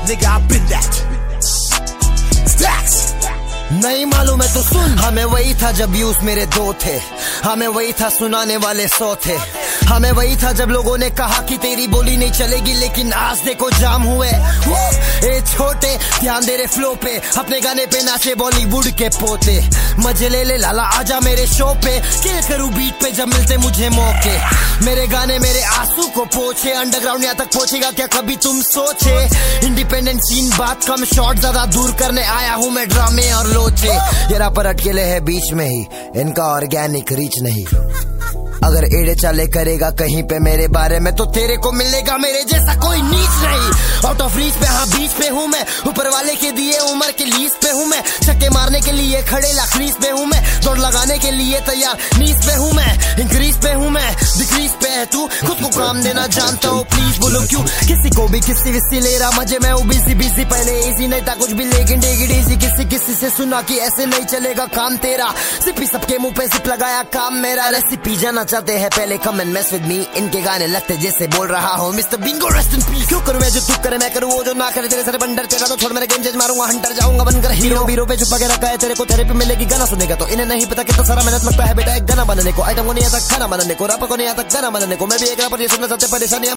nigga, I've been that. Stacks. नहीं मालूम है तो सुन, हमें वही था जब यूज मेरे दो थे, हमें वही था सुनाने वाले 100 थे, हमें वही था जब लोगों ने कहा कि तेरी बोली नहीं चलेगी, लेकिन आज देखो जाम हुए। ए छोटे ध्यान दे रे फ्लो पे, अपने गाने पे नाचे बॉलीवुड के पोते, मजे ले ले लाला आजा मेरे शो पे, क्या करूं बीट पे जब मिलते मुझे मौके, मेरे गाने मेरे आंसू को पोछे, अंडरग्राउंड यहाँ तक पहुंचेगा क्या कभी तुम सोचे, इंडिपेंडेंट सीन बात कम शॉट ज्यादा दूर करने आया हूँ मैं ड्रामे और लोचे, ये रैपर अटकेले है बीच में ही, इनका ऑर्गेनिक रीच नहीं, अगर एड़े चाले करेगा कहीं पे मेरे बारे में तो तेरे को मिलेगा मेरे जैसा कोई नीच नहीं, आउट ऑफ रीच पे हाँ बीच पे हूँ मैं, ऊपर वाले के दिए उम्र के लीज पे हूँ मैं, छक्के मारने के लिए खड़े लाखरीज पे हूँ मैं, दौड़ लगाने के लिए तैयार नीच पे हूँ मैं, इंक्रीज पे हूँ मैं, डिक्रीज पे है तू, खुद को काम देना जानता हूँ प्लीज बोलो क्यों, किसी को भी किसी विस्सी ले रहा मजे में बिजी बिजी, पहले इजी नहीं था कुछ भी लेकिन डेगी डेजी, किसी से सुना कि ऐसे नहीं चलेगा काम तेरा, सिर्फ सबके मुंह पे सिर्फ लगाया काम मेरा, रेसिपी जाना चाहते हैं पहले come and mess with me, इनके गाने लगते जैसे बोल रहा हूँ mister Bingo rest in peace, क्यों करूँ मैं जो तू करे मैं करूँ वो जो ना करे, तेरे सारे बंडर तेरा तो छोड़ मेरे गेम चेंज मारूंगा हंटर जाऊंगा बनकर हीरो, बीरो पे छुपा के रखा है तेरे को थेरेपी मिलेगी गाना सुनेगा तो, इन्हें नहीं पता कितना सारा मेहनत लगता है बेटा एक गाना बनाने को, आइटम को नहीं आता खाना बनाने को, रैपर को नहीं आता गाना बनाने को, मैं भी एक रैपर ये सुनना चाहते परेशानी